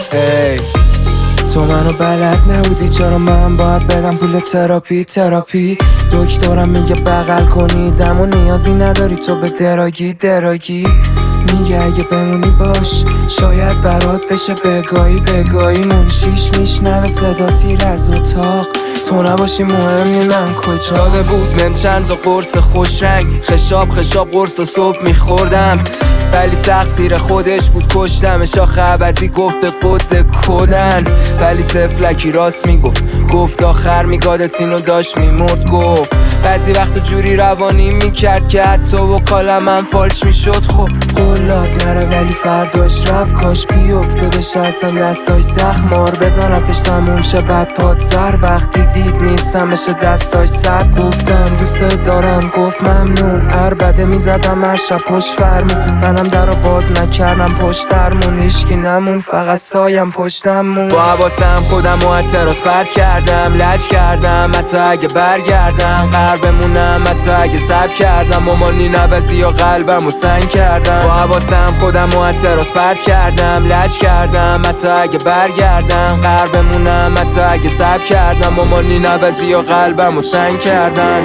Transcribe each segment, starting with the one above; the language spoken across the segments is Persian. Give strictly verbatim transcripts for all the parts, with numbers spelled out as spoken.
ای تو منو بلد نبودی، چرا من باید بدم پول تراپی تراپی دکترم میگه بغل کنی دم و نیازی نداری تو به دراگی دراگی میگه اگه بمونی باش شاید برات بشه بگاهی بگاهی منشیش میشنوه صدا تیر از اتاق تو نباشی مهم نی من کجا. داده بود من چند تا قرص خوش رنگ، خشاب خشاب قرص و صبح میخوردم، ولی تقصیر خودش بود کشتمش. آخه عبدی گفت به قد کدن، ولی تفلکی راست میگفت. گفت آخر میگادت اینو داشت میمرد. گفت بعضی وقت جوری روانی میکرد که حتی وکالم من فالش میشد. خب قولات نره ولی فرداش رفت، کاش بیفته بشه اصلا دستاش زخم مار بزنتش تموم شه بعد پاد سر. وقتی دید نیستم بشه دستاش سر گفتم دوست دارم گفت ممنون. عربده میزدم هر شب پشت فرمون، منم درو باز نکردم پشت درمون. هیشکی نمون فقط سایم پشتمون. با حواسم خودم و تراس پرت کردم، لج کردم حتی اگه برگردم قرار بمونم، حتی اگه سب کردم مامانی نوزی یا قلبم و سنگ کردم. با حواسم خودم و تراس پرت کردم، لج کردم حتی اگه برگردم قرار بمونم، حتی اگه سب کردم مامانی نوزی یا قلبم و سنگ کردن.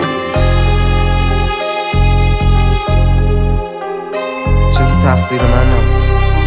چیزی تقصیر من نبود.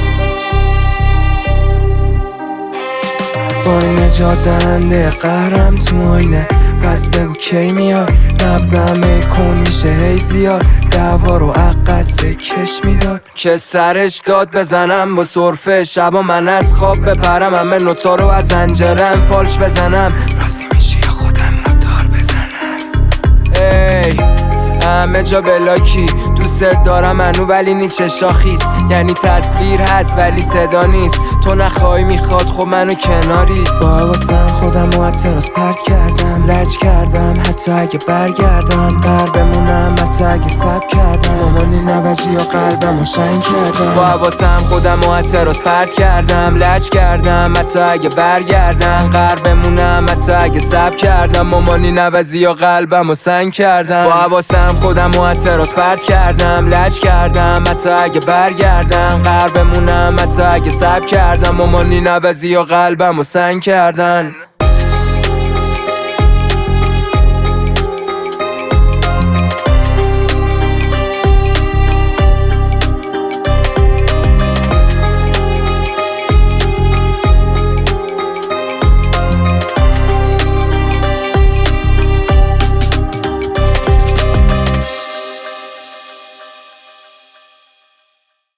با این نجات دهنده قهرم تو آینه، پس بگو کی میاد نبزم کن میشه هی زیاد. دعوا رو عقصه کش میداد که سرش داد بزنم با صرفه شبا من از خواب بپرم، همه نوتا رو از زنجرم فالش بزنم. راضی میشی یا خودم نوتار بزنم؟ ای همه جا بلاکی دوست دارم منو ولی نی چشاخیست، یعنی تصویر هست ولی صدا نیست. تو نخوای میخواد خب منو کنارید. با حواسم خودم و تراس پرت کردم، لج کردم حتی اگه برگردم قرار بمونم، حتی اگه سب کردم مامانی نوزی یا قلبم و سنگ کردم. با حواسم خودم و تراس پرت کردم، لج کردم حتی اگه برگردم قرار بمونم، حتی اگه سب کردم مامانی نوزی یا قلبم و سنگ کردم. با حواسم خودم و تراس پرت کردم، لج کردم حتی اگه برگردم قرار بمونم، حتی اگه سب کردم مامانی نوزی یا قلبم و سنگ کردن.